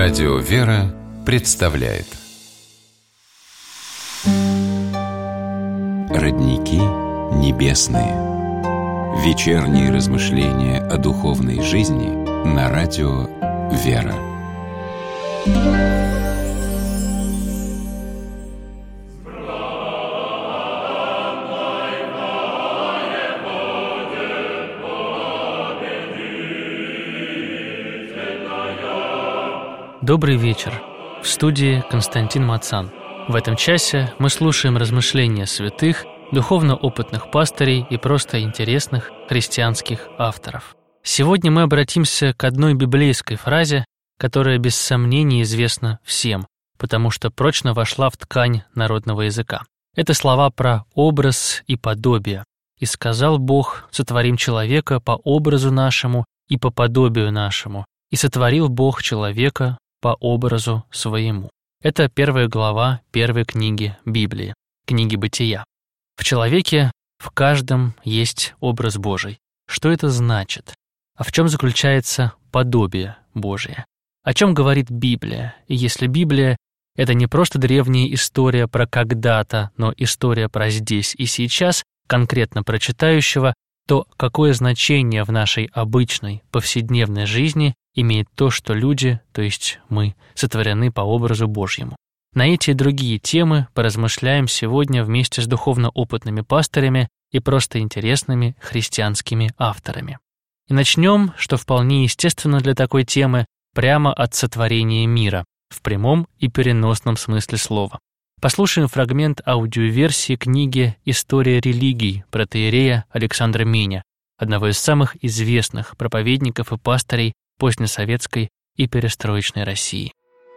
Радио «Вера» представляет Родники небесные. Вечерние размышления о духовной жизни на радио «Вера». Добрый вечер. В студии Константин Мацан. В этом часе мы слушаем размышления святых, духовно опытных пастырей и просто интересных христианских авторов. Сегодня мы обратимся к одной библейской фразе, которая без сомнений известна всем, потому что прочно вошла в ткань народного языка. Это слова про образ и подобие. «И сказал Бог, сотворим человека по образу нашему и по подобию нашему. И сотворил Бог человека по образу своему». Это 1 глава 1 книги Библии, книги Бытия. В человеке в каждом есть образ Божий. Что это значит? А в чем заключается подобие Божие? О чем говорит Библия? И если Библия — это не просто древняя история про когда-то, но история про здесь и сейчас, конкретно про читающего, то какое значение в нашей обычной, повседневной жизни имеет то, что люди, то есть мы, сотворены по образу Божьему? На эти и другие темы поразмышляем сегодня вместе с духовно опытными пастырями и просто интересными христианскими авторами. И начнем, что вполне естественно для такой темы, прямо от сотворения мира, в прямом и переносном смысле слова. Послушаем фрагмент аудиоверсии книги «История религий» протоиерея Александра Меня, одного из самых известных проповедников и пастырей позднесоветской и перестроечной России.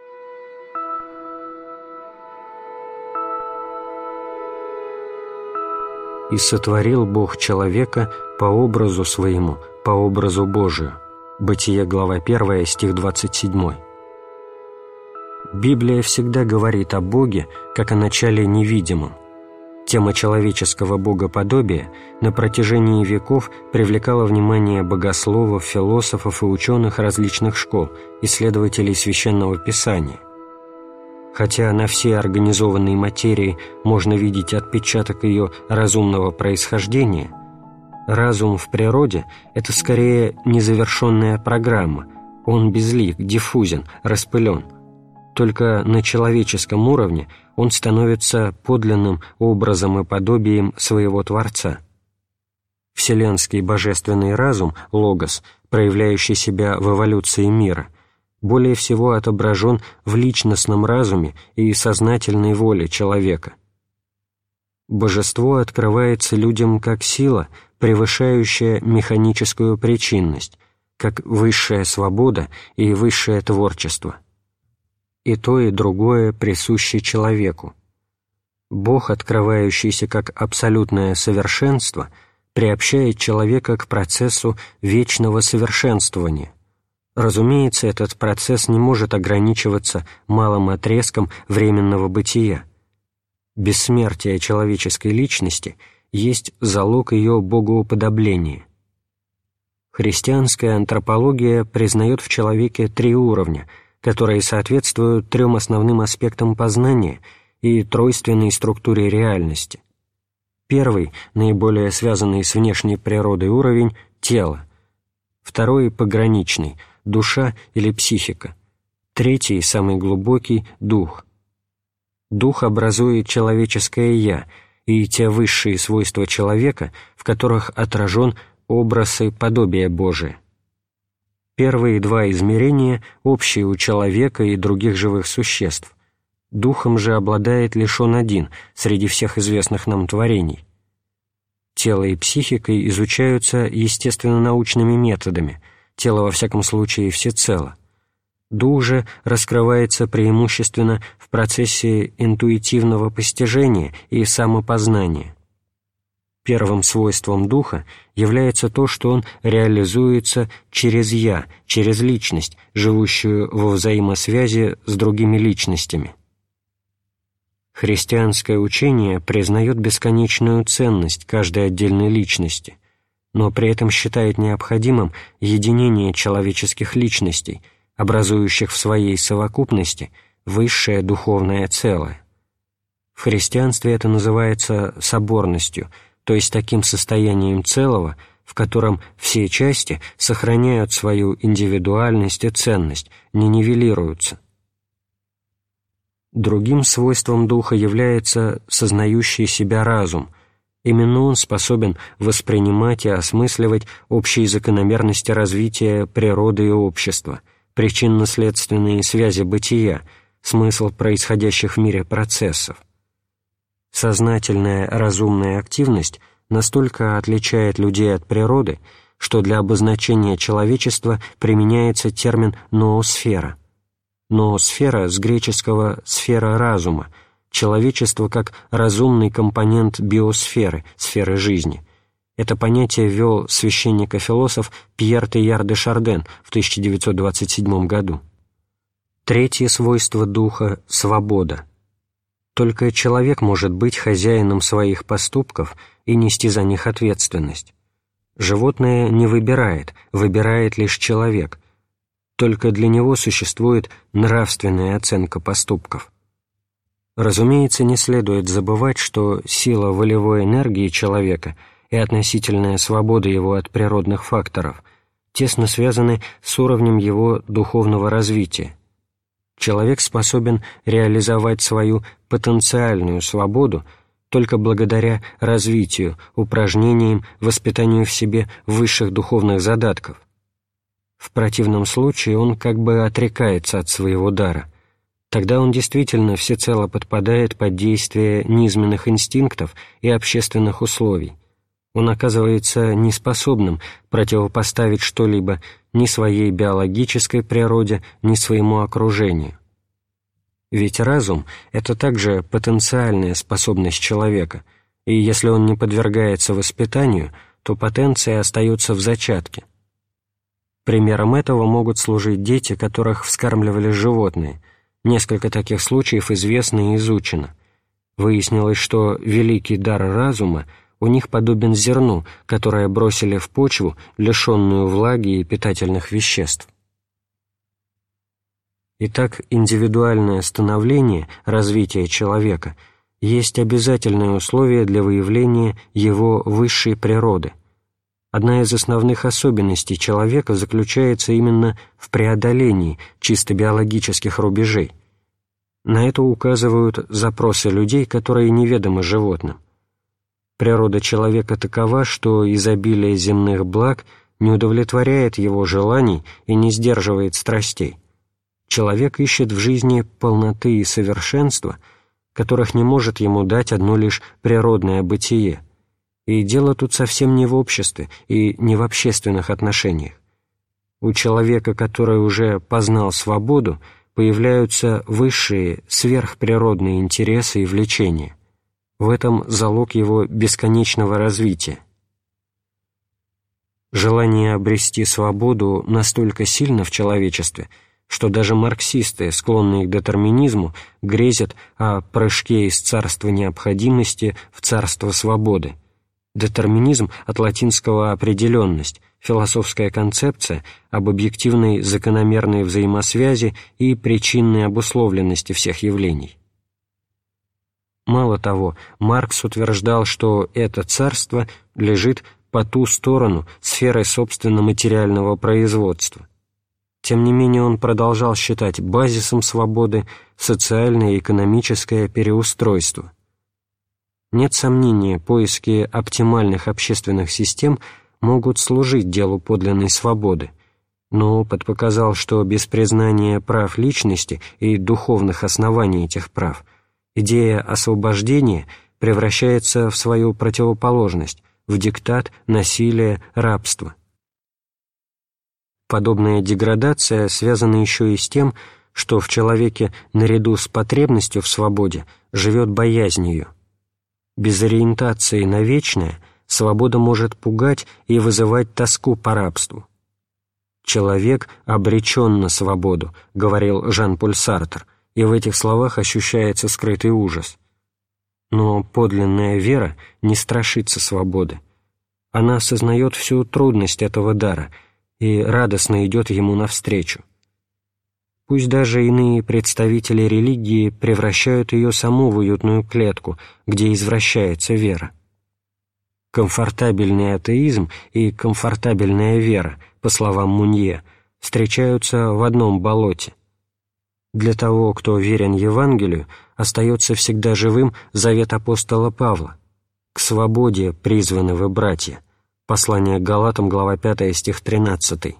«И сотворил Бог человека по образу своему, по образу Божию». Бытие, глава 1, стих 27. Библия всегда говорит о Боге как о начале невидимом. Тема человеческого богоподобия на протяжении веков привлекала внимание богословов, философов и ученых различных школ, исследователей Священного Писания. Хотя на всей организованной материи можно видеть отпечаток ее разумного происхождения, разум в природе – это скорее незавершенная программа, он безлик, диффузен, распылен. Только на человеческом уровне он становится подлинным образом и подобием своего Творца. Вселенский божественный разум, логос, проявляющий себя в эволюции мира, более всего отображен в личностном разуме и сознательной воле человека. Божество открывается людям как сила, превышающая механическую причинность, как высшая свобода и высшее творчество. И то, и другое присуще человеку. Бог, открывающийся как абсолютное совершенство, приобщает человека к процессу вечного совершенствования. Разумеется, этот процесс не может ограничиваться малым отрезком временного бытия. Бессмертие человеческой личности есть залог ее богоуподобления. Христианская антропология признает в человеке 3 уровня, которые соответствуют 3 основным аспектам познания и тройственной структуре реальности. Первый, наиболее связанный с внешней природой уровень – тело. Второй – пограничный – душа или психика. Третий, самый глубокий – дух. Дух образует человеческое «я» и те высшие свойства человека, в которых отражен образ и подобие Божие. Первые 2 измерения общие у человека и других живых существ. Духом же обладает лишь он один среди всех известных нам творений. Тело и психика изучаются естественно-научными методами, тело во всяком случае всецело. Дух же раскрывается преимущественно в процессе интуитивного постижения и самопознания. Первым свойством духа является то, что он реализуется через «я», через личность, живущую во взаимосвязи с другими личностями. Христианское учение признает бесконечную ценность каждой отдельной личности, но при этом считает необходимым единение человеческих личностей, образующих в своей совокупности высшее духовное целое. В христианстве это называется соборностью, то есть таким состоянием целого, в котором все части сохраняют свою индивидуальность и ценность, не нивелируются. Другим свойством духа является сознающий себя разум. Именно он способен воспринимать и осмысливать общие закономерности развития природы и общества, причинно-следственные связи бытия, смысл происходящих в мире процессов. Сознательная разумная активность настолько отличает людей от природы, что для обозначения человечества применяется термин «ноосфера». Ноосфера с греческого «сфера разума», человечество как разумный компонент биосферы, сферы жизни. Это понятие ввел священник и философ Пьер Тейяр де Шарден в 1927 году. Третье свойство духа – свобода. Только человек может быть хозяином своих поступков и нести за них ответственность. Животное не выбирает, выбирает лишь человек. Только для него существует нравственная оценка поступков. Разумеется, не следует забывать, что сила волевой энергии человека и относительная свобода его от природных факторов тесно связаны с уровнем его духовного развития. Человек способен реализовать свою потенциальную свободу только благодаря развитию, упражнениям, воспитанию в себе высших духовных задатков. В противном случае он как бы отрекается от своего дара. Тогда он действительно всецело подпадает под действие низменных инстинктов и общественных условий. Он оказывается неспособным противопоставить что-либо ни своей биологической природе, ни своему окружению. Ведь разум — это также потенциальная способность человека, и если он не подвергается воспитанию, то потенция остается в зачатке. Примером этого могут служить дети, которых вскармливали животные. Несколько таких случаев известно и изучено. Выяснилось, что великий дар разума у них подобен зерну, которое бросили в почву, лишенную влаги и питательных веществ. Итак, индивидуальное становление, развитие человека есть обязательное условие для выявления его высшей природы. Одна из основных особенностей человека заключается именно в преодолении чисто биологических рубежей. На это указывают запросы людей, которые неведомы животным. Природа человека такова, что изобилие земных благ не удовлетворяет его желаний и не сдерживает страстей. Человек ищет в жизни полноты и совершенства, которых не может ему дать одно лишь природное бытие. И дело тут совсем не в обществе и не в общественных отношениях. У человека, который уже познал свободу, появляются высшие, сверхприродные интересы и влечения. В этом залог его бесконечного развития. Желание обрести свободу настолько сильно в человечестве, что даже марксисты, склонные к детерминизму, грезят о прыжке из царства необходимости в царство свободы. Детерминизм от латинского «определенность», философская концепция об объективной закономерной взаимосвязи и причинной обусловленности всех явлений. Мало того, Маркс утверждал, что это царство лежит по ту сторону сферы собственно материального производства. Тем не менее, он продолжал считать базисом свободы социальное и экономическое переустройство. Нет сомнения, поиски оптимальных общественных систем могут служить делу подлинной свободы, но опыт показал, что без признания прав личности и духовных оснований этих прав идея освобождения превращается в свою противоположность, в диктат, насилие, рабство. Подобная деградация связана еще и с тем, что в человеке наряду с потребностью в свободе живет боязнь ее. Без ориентации на вечное свобода может пугать и вызывать тоску по рабству. «Человек обречен на свободу», — говорил Жан-Поль Сартр, и в этих словах ощущается скрытый ужас. Но подлинная вера не страшится свободы. Она осознает всю трудность этого дара и радостно идет ему навстречу. Пусть даже иные представители религии превращают ее саму в уютную клетку, где извращается вера. Комфортабельный атеизм и комфортабельная вера, по словам Мунье, встречаются в одном болоте. Для того, кто верен Евангелию, остается всегда живым завет апостола Павла: «К свободе призваны вы, братья». Послание к Галатам, глава 5, стих 13.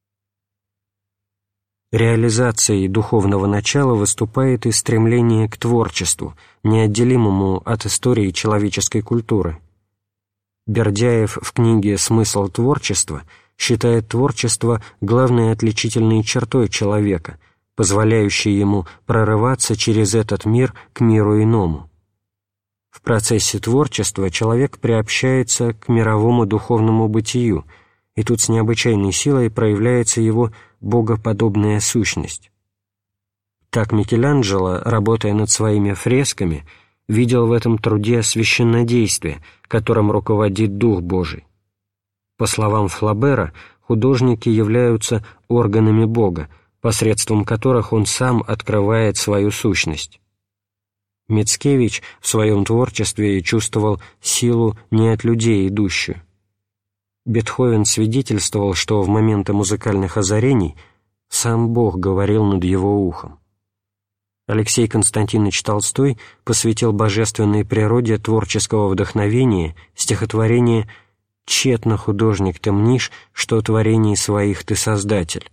Реализацией духовного начала выступает и стремление к творчеству, неотделимому от истории человеческой культуры. Бердяев в книге «Смысл творчества» считает творчество главной отличительной чертой человека, позволяющей ему прорываться через этот мир к миру иному. В процессе творчества человек приобщается к мировому духовному бытию, и тут с необычайной силой проявляется его богоподобная сущность. Так Микеланджело, работая над своими фресками, видел в этом труде священнодействие, которым руководит Дух Божий. По словам Флабера, художники являются органами Бога, посредством которых он сам открывает свою сущность. Мицкевич в своем творчестве чувствовал силу не от людей идущую. Бетховен свидетельствовал, что в моменты музыкальных озарений сам Бог говорил над его ухом. Алексей Константинович Толстой посвятил божественной природе творческого вдохновения стихотворение «Тщетно, художник, ты мнишь, что творений своих ты создатель».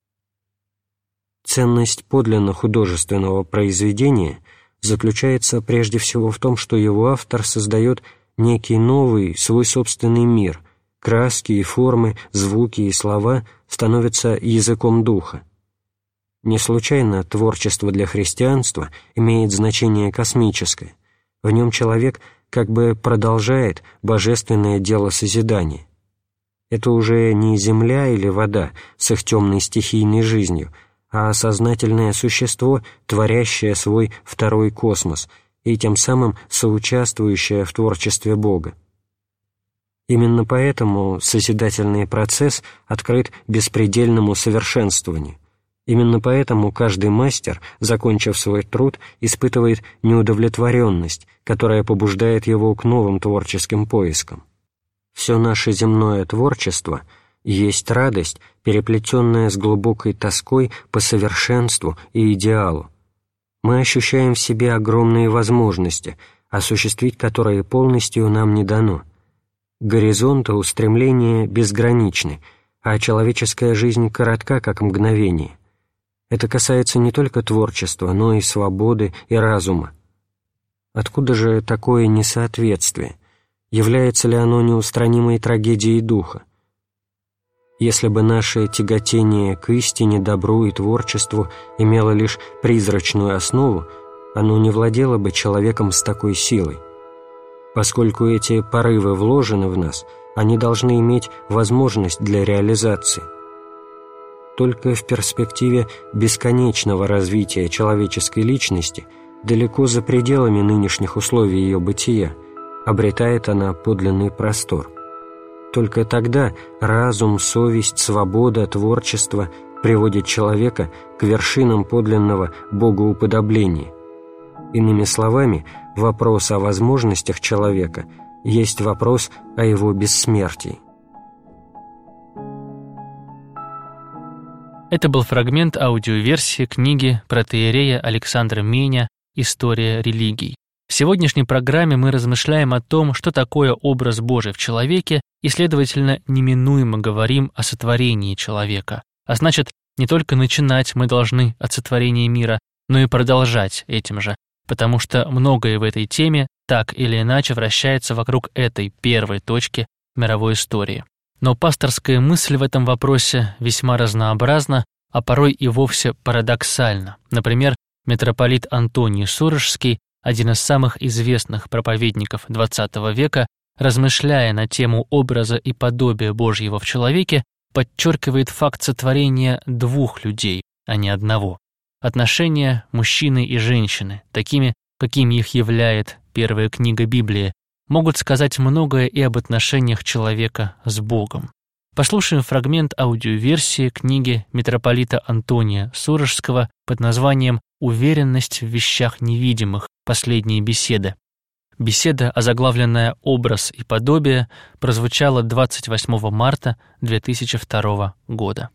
Ценность подлинно художественного произведения заключается прежде всего в том, что его автор создает некий новый, свой собственный мир. Краски и формы, звуки и слова становятся языком духа. Не случайно творчество для христианства имеет значение космическое. В нем человек как бы продолжает божественное дело созидания. Это уже не земля или вода с их темной стихийной жизнью, а сознательное существо, творящее свой второй космос и тем самым соучаствующее в творчестве Бога. Именно поэтому созидательный процесс открыт беспредельному совершенствованию. Именно поэтому каждый мастер, закончив свой труд, испытывает неудовлетворенность, которая побуждает его к новым творческим поискам. Все наше земное творчество есть радость, переплетенная с глубокой тоской по совершенству и идеалу. Мы ощущаем в себе огромные возможности, осуществить которые полностью нам не дано. Горизонты устремления безграничны, а человеческая жизнь коротка, как мгновение. Это касается не только творчества, но и свободы и разума. Откуда же такое несоответствие? Является ли оно неустранимой трагедией духа? Если бы наше тяготение к истине, добру и творчеству имело лишь призрачную основу, оно не владело бы человеком с такой силой. Поскольку эти порывы вложены в нас, они должны иметь возможность для реализации. Только в перспективе бесконечного развития человеческой личности, далеко за пределами нынешних условий ее бытия, обретает она подлинный простор. Только тогда разум, совесть, свобода, творчество приводят человека к вершинам подлинного богоуподобления. Иными словами, вопрос о возможностях человека есть вопрос о его бессмертии. Это был фрагмент аудиоверсии книги протоиерея Александра Меня «История религий». В сегодняшней программе мы размышляем о том, что такое образ Божий в человеке, и, следовательно, неминуемо говорим о сотворении человека. А значит, не только начинать мы должны от сотворения мира, но и продолжать этим же, потому что многое в этой теме так или иначе вращается вокруг этой первой точки мировой истории. Но пасторская мысль в этом вопросе весьма разнообразна, а порой и вовсе парадоксальна. Например, митрополит Антоний Сурожский, один из самых известных проповедников XX века, размышляя на тему образа и подобия Божьего в человеке, подчеркивает факт сотворения двух людей, а не одного. Отношения мужчины и женщины, такими, какими их являет первая книга Библии, могут сказать многое и об отношениях человека с Богом. послушаем фрагмент аудиоверсии книги митрополита Антония Сурожского под названием «Уверенность в вещах невидимых. Последние беседы». Беседа, озаглавленная «Образ и подобие», прозвучала 28 марта 2002 года.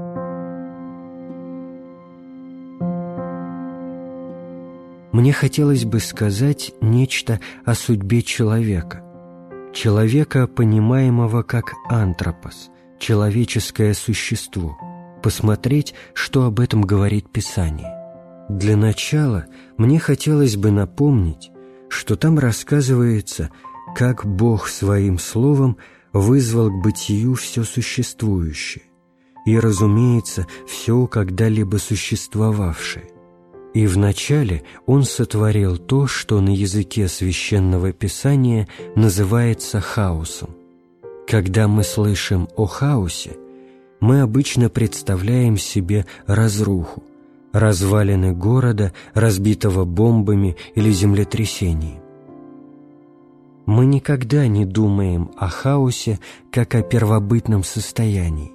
Мне хотелось бы сказать нечто о судьбе человека, понимаемого как антропос, человеческое существо, посмотреть, что об этом говорит Писание. Для начала мне хотелось бы напомнить, что там рассказывается, как Бог своим словом вызвал к бытию все существующее и, разумеется, все когда-либо существовавшее. И вначале Он сотворил то, что на языке Священного Писания называется хаосом. Когда мы слышим о хаосе, мы обычно представляем себе разруху, развалины города, разбитого бомбами или землетрясением. Мы никогда не думаем о хаосе как о первобытном состоянии.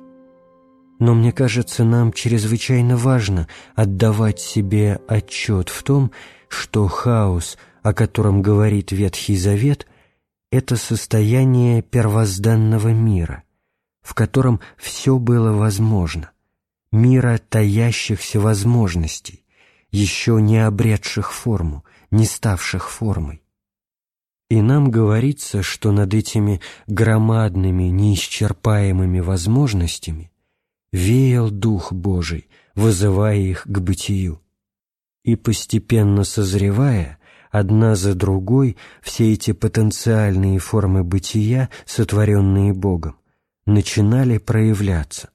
Но мне кажется, нам чрезвычайно важно отдавать себе отчет в том, что хаос, о котором говорит Ветхий Завет, это состояние первозданного мира, в котором все было возможно, мира таящихся возможностей, еще не обретших форму, не ставших формой. И нам говорится, что над этими громадными, неисчерпаемыми возможностями веял Дух Божий, вызывая их к бытию. И постепенно созревая, одна за другой, все эти потенциальные формы бытия, сотворенные Богом, начинали проявляться.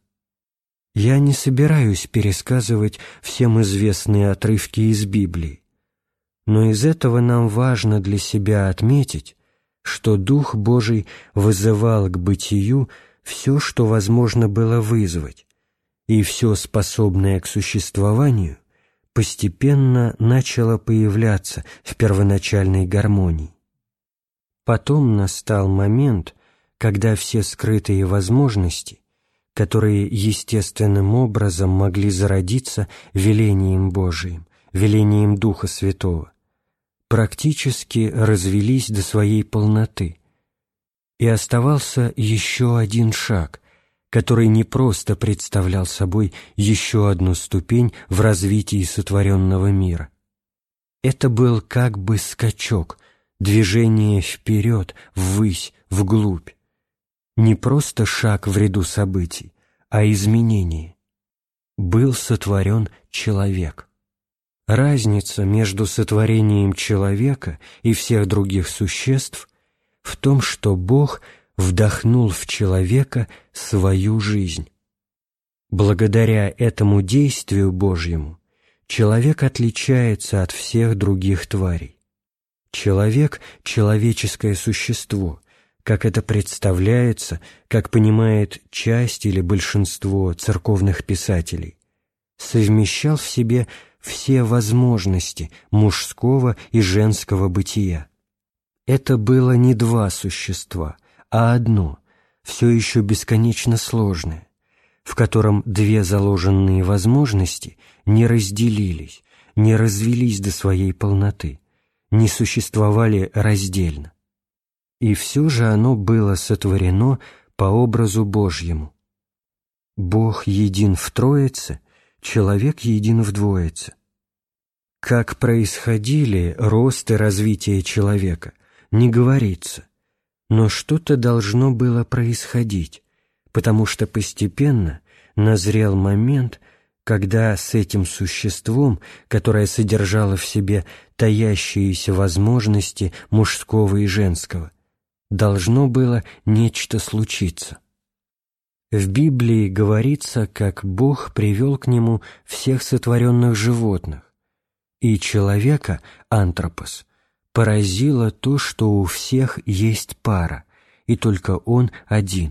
Я не собираюсь пересказывать всем известные отрывки из Библии, но из этого нам важно для себя отметить, что Дух Божий вызывал к бытию все, что возможно было вызвать, и все способное к существованию постепенно начало появляться в первоначальной гармонии. Потом настал момент, когда все скрытые возможности, которые естественным образом могли зародиться велением Божиим, велением Духа Святого, практически развелись до своей полноты, и оставался еще один шаг, который не просто представлял собой еще одну ступень в развитии сотворенного мира. Это был как бы скачок, движение вперед, ввысь, вглубь. Не просто шаг в ряду событий, а изменение. Был сотворен человек. Разница между сотворением человека и всех других существ в том, что Бог вдохнул в человека свою жизнь. Благодаря этому действию Божьему человек отличается от всех других тварей. Человек — человеческое существо, как это представляется, как понимает часть или большинство церковных писателей, совмещал в себе все возможности мужского и женского бытия. Это было не два существа, а одно, все еще бесконечно сложное, в котором две заложенные возможности не разделились, не развились до своей полноты, не существовали раздельно. И все же оно было сотворено по образу Божьему. Бог един в Троице, человек един в Двоице. Как происходили рост и развитие человека, не говорится, но что-то должно было происходить, потому что постепенно назрел момент, когда с этим существом, которое содержало в себе таящиеся возможности мужского и женского, должно было нечто случиться. В Библии говорится, как Бог привел к нему всех сотворенных животных, и человека, антропос, поразило то, что у всех есть пара, и только он один.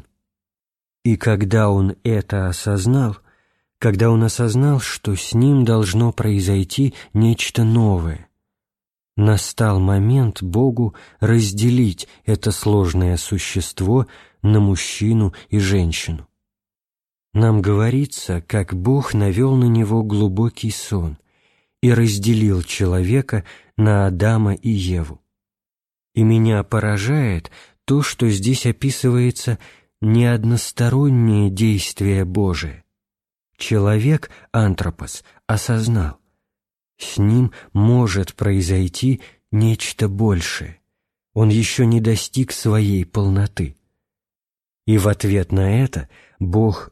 И когда он это осознал, что с ним должно произойти нечто новое, Настал момент Богу разделить это сложное существо на мужчину и женщину. Нам говорится, как Бог навел на него глубокий сон и разделил человека на Адама и Еву. И меня поражает то, что здесь описывается не одностороннее действие Божие. Человек, антропос, осознал, с ним может произойти нечто большее. Он еще не достиг своей полноты. И в ответ на это Бог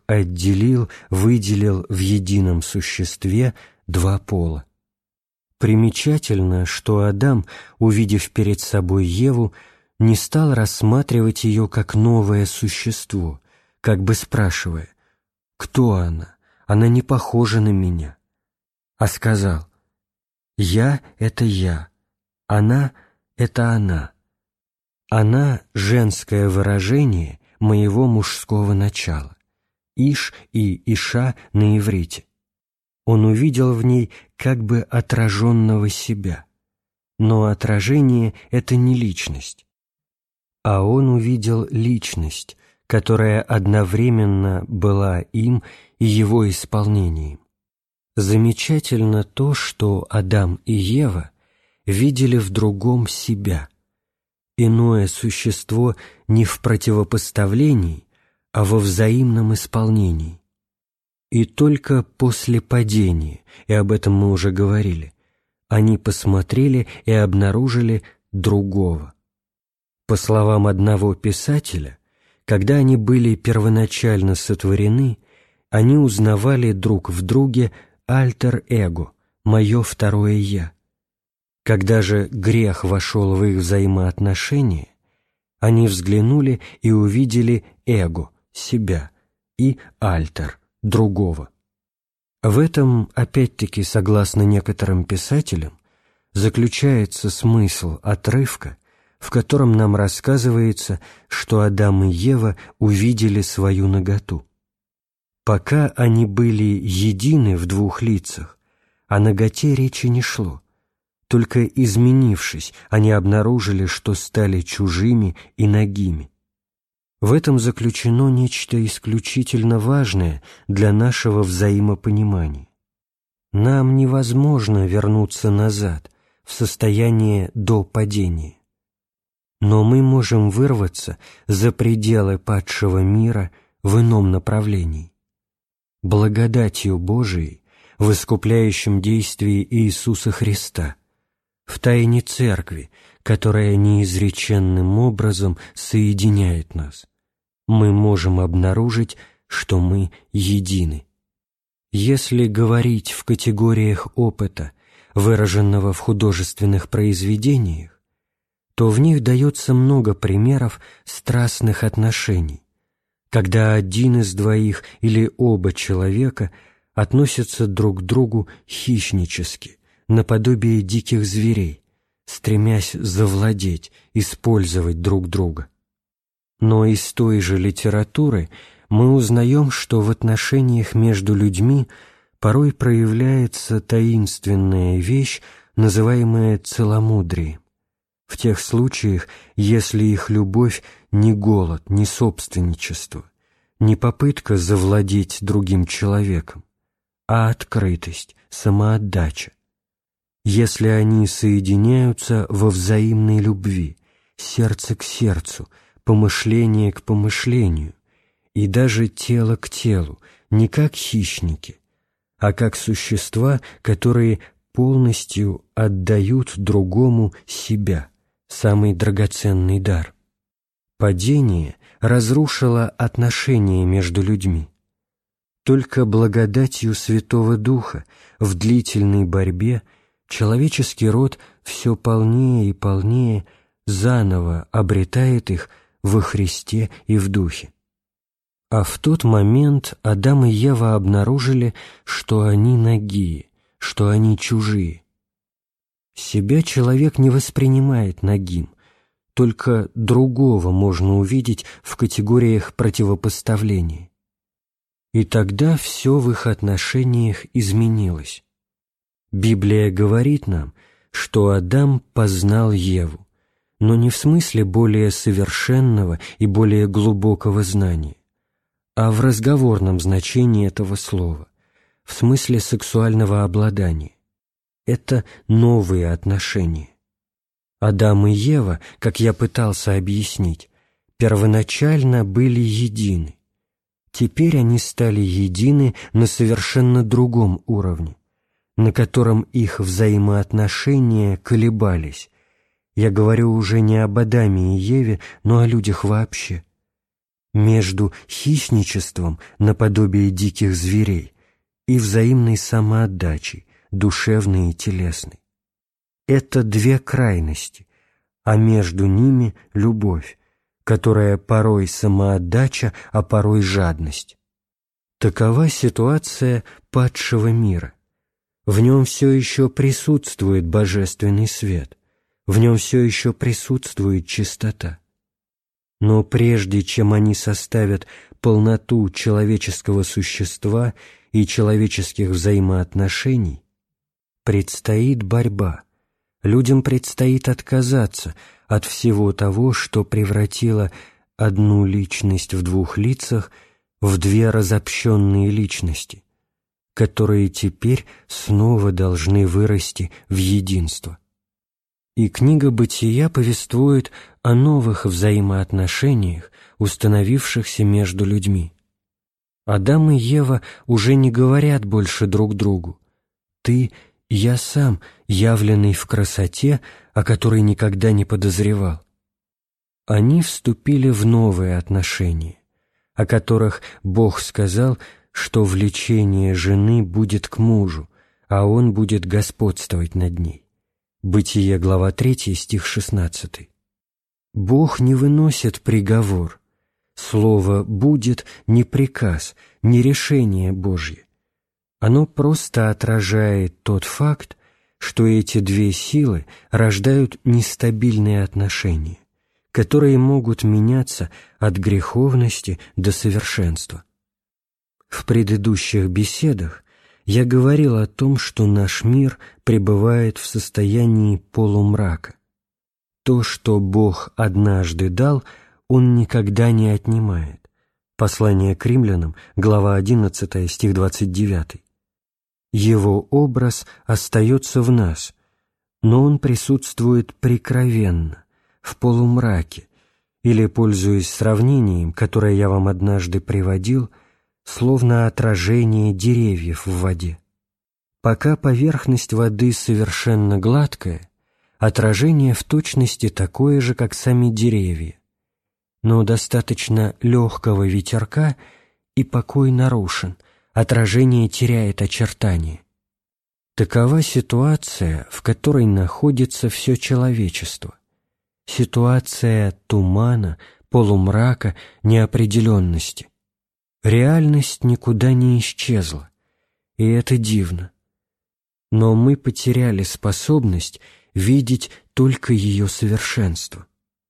выделил в едином существе два пола. Примечательно, что Адам, увидев перед собой Еву, не стал рассматривать ее как новое существо, как бы спрашивая: «Кто она? Она не похожа на меня», а сказал: «Я — это я, она — это она. Она — женское выражение моего мужского начала, Иш и Иша на иврите. Он увидел в ней как бы отраженного себя, но отражение — это не личность, а он увидел личность, которая одновременно была им и его исполнением. Замечательно то, что Адам и Ева видели в другом себя, иное существо не в противопоставлении, а во взаимном исполнении. И только после падения, и об этом мы уже говорили, они посмотрели и обнаружили другого. По словам одного писателя, когда они были первоначально сотворены, они узнавали друг в друге альтер-эго, мое второе «я». Когда же грех вошел в их взаимоотношения, они взглянули и увидели эго, себя, и альтер, другого. В этом, опять-таки, согласно некоторым писателям, заключается смысл отрывка, в котором нам рассказывается, что Адам и Ева увидели свою наготу. Пока они были едины в двух лицах, о наготе речи не шло. Только изменившись, они обнаружили, что стали чужими и нагими. В этом заключено нечто исключительно важное для нашего взаимопонимания. Нам невозможно вернуться назад, в состояние до падения. Но мы можем вырваться за пределы падшего мира в ином направлении. Благодатью Божией в искупляющем действии Иисуса Христа, в тайне Церкви, которая неизреченным образом соединяет нас, мы можем обнаружить, что мы едины. Если говорить в категориях опыта, выраженного в художественных произведениях, то в них дается много примеров страстных отношений, когда один из двоих или оба человека относятся друг к другу хищнически, наподобие диких зверей, стремясь завладеть, использовать друг друга. Но из той же литературы мы узнаем, что в отношениях между людьми порой проявляется таинственная вещь, называемая целомудрием, в тех случаях, если их любовь не голод, не собственничество, не попытка завладеть другим человеком, а открытость, самоотдача. Если они соединяются во взаимной любви, сердце к сердцу, помышление к помышлению, и даже тело к телу, не как хищники, а как существа, которые полностью отдают другому себя, самый драгоценный дар. Падение разрушило отношения между людьми. Только благодатью Святого Духа в длительной борьбе человеческий род все полнее и полнее заново обретает их во Христе и в Духе. А в тот момент Адам и Ева обнаружили, что они нагие, что они чужие. Себя человек не воспринимает нагим, только другого можно увидеть в категориях противопоставления. И тогда все в их отношениях изменилось. Библия говорит нам, что Адам познал Еву, но не в смысле более совершенного и более глубокого знания, а в разговорном значении этого слова, в смысле сексуального обладания. Это новые отношения. Адам и Ева, как я пытался объяснить, первоначально были едины. Теперь они стали едины на совершенно другом уровне, на котором их взаимоотношения колебались. Я говорю уже не об Адаме и Еве, но о людях вообще. Между хищничеством, наподобие диких зверей, и взаимной самоотдачей, душевной и телесной. Это две крайности, а между ними любовь, которая порой самоотдача, а порой жадность. Такова ситуация падшего мира. В нем все еще присутствует божественный свет, в нем все еще присутствует чистота. Но прежде чем они составят полноту человеческого существа и человеческих взаимоотношений, предстоит борьба. Людям предстоит отказаться от всего того, что превратило одну личность в двух лицах в две разобщенные личности, которые теперь снова должны вырасти в единство. И книга «Бытия» повествует о новых взаимоотношениях, установившихся между людьми. Адам и Ева уже не говорят больше друг другу: «Ты, я сам, явленный в красоте, о которой никогда не подозревал». Они вступили в новые отношения, о которых Бог сказал, что влечение жены будет к мужу, а он будет господствовать над ней. Бытие, глава 3, стих 16. Бог не выносит приговор. Слово «будет» не приказ, не решение Божье. Оно просто отражает тот факт, что эти две силы рождают нестабильные отношения, которые могут меняться от греховности до совершенства. В предыдущих беседах я говорил о том, что наш мир пребывает в состоянии полумрака. То, что Бог однажды дал, Он никогда не отнимает. Послание к римлянам, глава 11, стих 29. Его образ остается в нас, но он присутствует прикровенно, в полумраке, или, пользуясь сравнением, которое я вам однажды приводил, словно отражение деревьев в воде. Пока поверхность воды совершенно гладкая, отражение в точности такое же, как сами деревья, но достаточно легкого ветерка, и покой нарушен, отражение теряет очертания. Такова ситуация, в которой находится все человечество. Ситуация тумана, полумрака, неопределенности. Реальность никуда не исчезла, и это дивно. Но мы потеряли способность видеть только ее совершенство.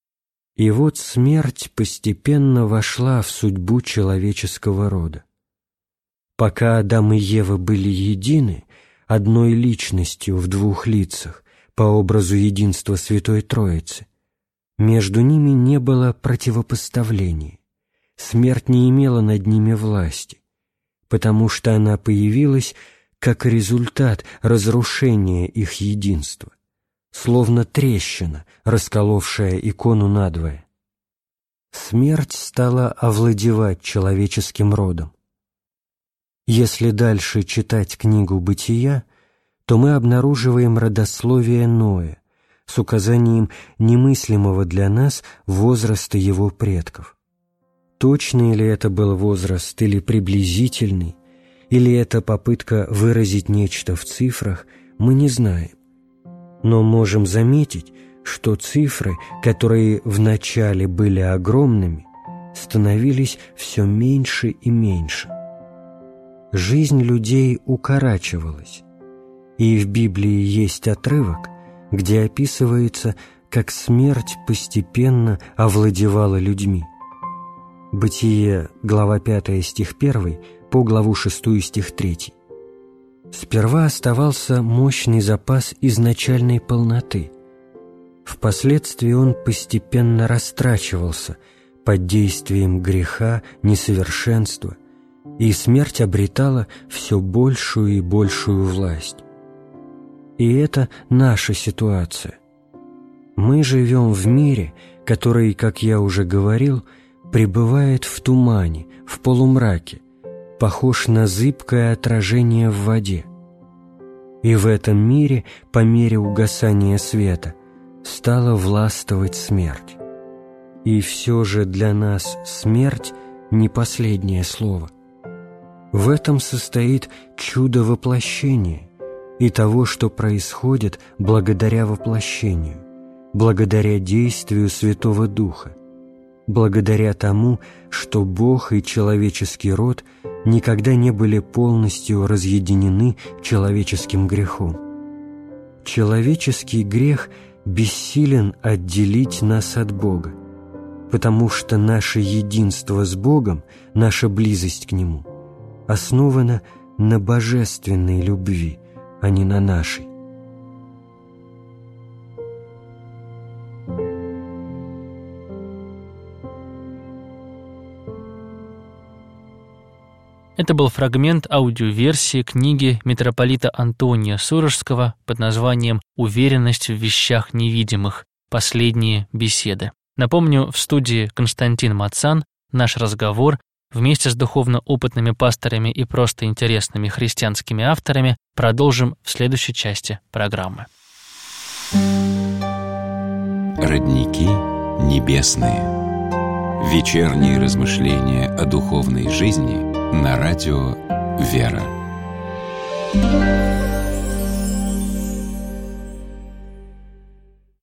И вот смерть постепенно вошла в судьбу человеческого рода. Пока Адам и Ева были едины, одной личностью в двух лицах, по образу единства Святой Троицы, между ними не было противопоставления. Смерть не имела над ними власти, потому что она появилась как результат разрушения их единства, словно трещина, расколовшая икону надвое. Смерть стала овладевать человеческим родом. Если дальше читать книгу «Бытия», то мы обнаруживаем родословие Ноя с указанием немыслимого для нас возраста его предков. Точный ли это был возраст или приблизительный, или это попытка выразить нечто в цифрах, мы не знаем. Но можем заметить, что цифры, которые вначале были огромными, становились все меньше и меньше. Жизнь людей укорачивалась, и в Библии есть отрывок, где описывается, как смерть постепенно овладевала людьми. Бытие, глава 5, стих 1, по главу 6, стих 3. Сперва оставался мощный запас изначальной полноты. Впоследствии он постепенно растрачивался под действием греха, несовершенства, и смерть обретала все большую и большую власть. И это наша ситуация. Мы живем в мире, который, как я уже говорил, пребывает в тумане, в полумраке, похож на зыбкое отражение в воде. И в этом мире, по мере угасания света, стала властвовать смерть. И все же для нас смерть не последнее слово. В этом состоит чудо воплощения и того, что происходит благодаря воплощению, благодаря действию Святого Духа, благодаря тому, что Бог и человеческий род никогда не были полностью разъединены человеческим грехом. Человеческий грех бессилен отделить нас от Бога, потому что наше единство с Богом, наша близость к Нему, основана на божественной любви, а не на нашей. Это был фрагмент аудиоверсии книги митрополита Антония Сурожского под названием «Уверенность в вещах невидимых. Последние беседы». Напомню, в студии Константин Мацан наш разговор вместе с духовно опытными пасторами и просто интересными христианскими авторами продолжим в следующей части программы. Родники небесные. Вечерние размышления о духовной жизни на радио «Вера».